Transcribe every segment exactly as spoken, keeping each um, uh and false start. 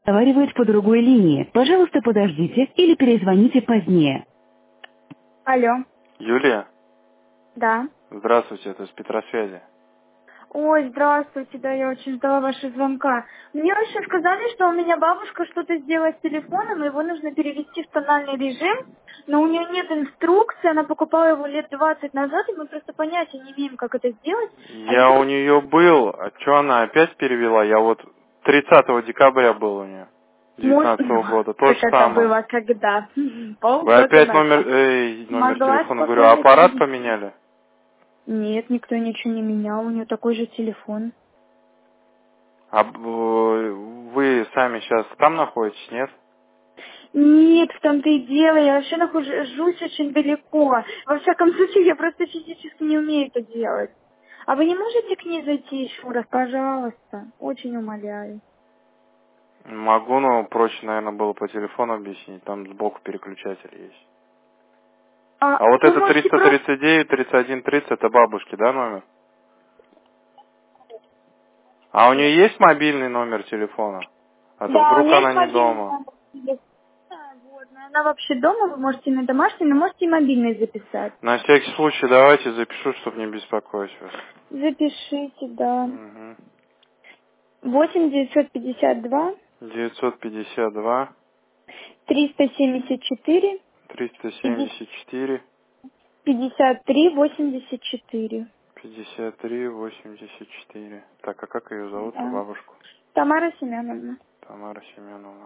разговаривает по другой линии. Пожалуйста, подождите или перезвоните позднее. Алло. Юлия, Да. здравствуйте, это с Петросвязи. Ой, здравствуйте, да, я очень ждала вашего звонка. Мне вообще сказали, что у меня бабушка что-то сделала с телефоном, и его нужно перевести в тональный режим, но у нее нет инструкции, она покупала его лет двадцать назад, и мы просто понятия не имеем, как это сделать. А Я у если... нее был, а что она опять перевела? Я вот тридцатого декабря был у нее, Мой... девятнадцатого года, то Так же это самое. было когда? Вы Полгода опять номер, назад. эй, номер Могла телефона, говорю, спокойно аппарат перевести. поменяли? Нет, никто ничего не менял, у нее такой же телефон. А б- вы сами сейчас там находитесь, нет? Нет, в том-то и дело, я вообще нахожусь очень далеко. Во всяком случае, я просто физически не умею это делать. А вы не можете к ней зайти еще раз, пожалуйста? Очень умоляю. Могу, но проще, наверное, было по телефону объяснить, там сбоку переключатель есть. А А вот вы это можете триста просто... тридцать девять тридцать один тридцать, это бабушки, да, номер? А у нее есть мобильный номер телефона? А то Да, у вдруг нее она есть не мобильный дома. номер телефона. Да, вот, но она вообще дома, вы можете на домашний, но можете и мобильный записать. На всякий случай давайте запишу, чтобы не беспокоить вас. Запишите, да. Угу. восемь девятьсот пятьдесят два девятьсот пятьдесят два триста семьдесят четыре триста семьдесят четыре пятьдесят три восемьдесят четыре. пятьдесят три восемьдесят четыре. Так, а как ее зовут, по Да. бабушку? Тамара Семеновна. Тамара Семеновна.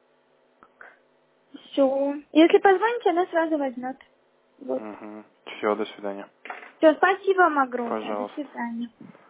Все. Если позвоните, она сразу возьмет. Вот. Угу. Все, до свидания. Все, спасибо вам огромное. До Пожалуйста. свидания.